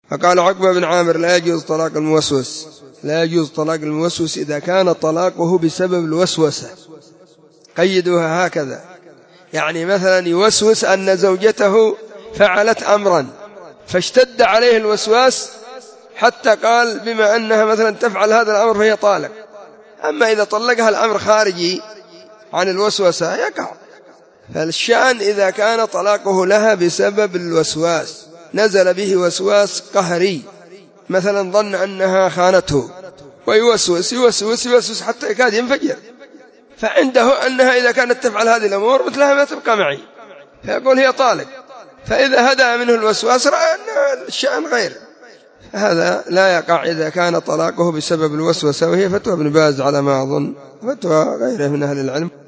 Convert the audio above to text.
فقال عقبة بن عامر: لا يجوز طلاق الموسوس، لا يجوز طلاق الموسوس إذا كان طلاقه بسبب الوسوسة. قيدوها هكذا، يعني مثلا يوسوس أن زوجته فعلت أمرا فاشتد عليه الوسواس حتى قال بما أنها مثلا تفعل هذا الأمر فهي طالق. أما إذا طلقها الأمر خارجي عن الوسوسة يقع. فالشأن إذا كان طلاقه لها بسبب الوسواس، نزل به وسواس قهري، مثلا ظن أنها خانته ويوسوس يوسوس يوسوس حتى يكاد ينفجر، فعنده أنها إذا كانت تفعل هذه الأمور مثلها ما تبقى معي، فيقول هي طالق. فإذا هدأ منه الوسواس رأى أن الشأن غير، هذا لا يقع إذا كان طلاقه بسبب الوسوسة. وهي فتوى ابن باز على ما أظن، فتوى غيره من أهل العلم.